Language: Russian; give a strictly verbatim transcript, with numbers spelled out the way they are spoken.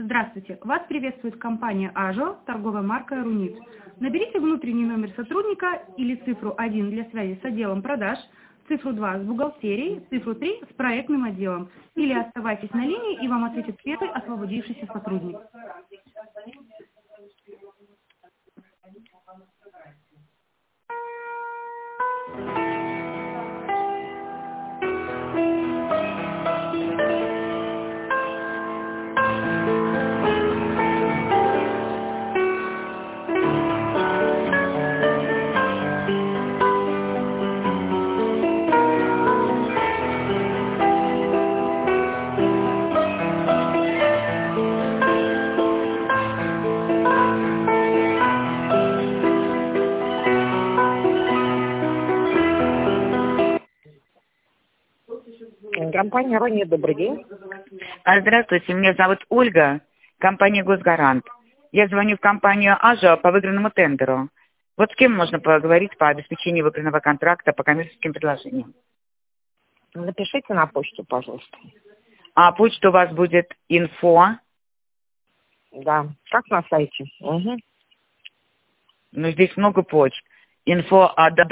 Здравствуйте. Вас приветствует компания «Ажо», торговая марка «Рунит». Наберите внутренний номер сотрудника или цифру один для связи с отделом продаж, цифру два с бухгалтерией, цифру три с проектным отделом. Или оставайтесь на линии, и вам ответит первый освободившийся сотрудник. Компания «Рунит», добрый день. А, Здравствуйте, меня зовут Ольга, компания «Госгарант». Я звоню в компанию «Ажо» по выигранному тендеру. Вот с кем можно поговорить по обеспечению выигранного контракта по коммерческим предложениям? Напишите на почту, пожалуйста. А почта у вас будет инфо? Да, как на сайте. Угу. Ну, здесь много почт. Инфо